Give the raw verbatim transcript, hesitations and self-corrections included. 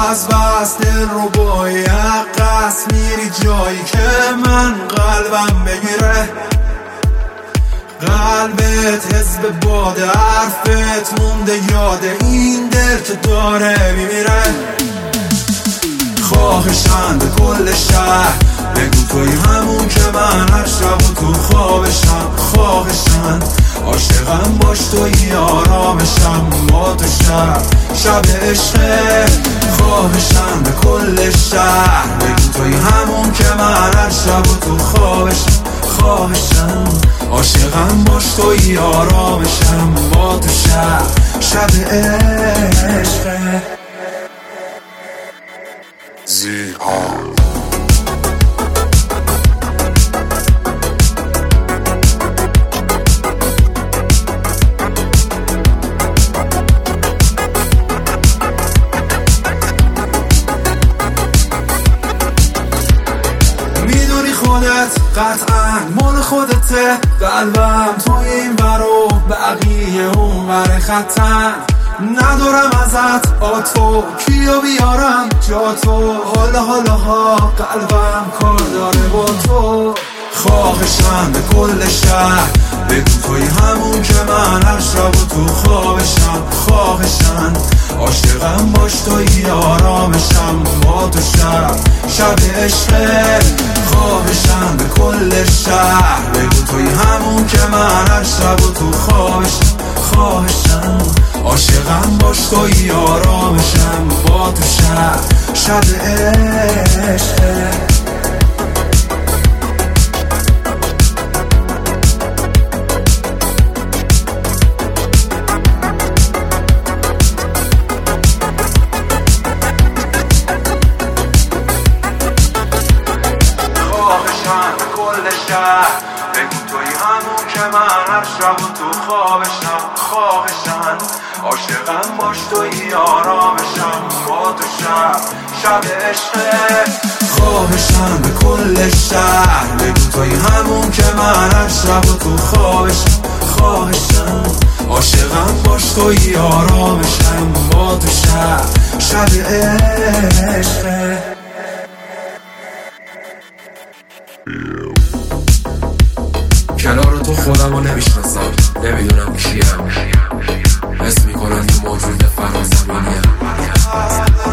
از بس دل رو باید قصد میری جایی که من قلبم بگیره. قلبت حزب باده، حرفت مونده یاده این دل که داره میمیره. خواهشن به کل شهر بگو توی همون که من هر شب و تو خوابشم. خواهشن عاشقم باش توی آرامشم با تو شب شب عشقه. خواهشن به کل شهر بگو توی همون که من هر شب و تو خوابشم. خواهشن عاشقم باش توی آرامشم با تو شب شب عشقه. زیهان خودت قطعا مال خودته. قلبم توی این برو بقیه اون ور خطن. ندارم ازت آتو کیو بیارم جا تو. حالا حالا ها قلبم کار داره با تو. خواهشم به کل شهر بگو توی همون که من هر شب و تو خوابشم. خواهشم عاشقم باش توی آرامشم با تو شب شب عشقه. خواهشم به کل شهر بگو توی همون که من هر شب و تو خوابشم. خواهشم عاشقم باش توی آرامشم با تو شب شب عشقه. بگو توی همون که من هر شب و تو خوابشم. خواهشن عاشقم باش توی آرامشم با تو شب شب عشقه. خواهشن به کل شهر بگو توی همون که من هر شب و تو خوابشم. خواهشن عاشقم باش توی آرامشم با تو شب شب عشقه. کنار تو خودم رو نمیشناسم، نمیدونم کیم. حس میکنم یه موجود فرازمینیم.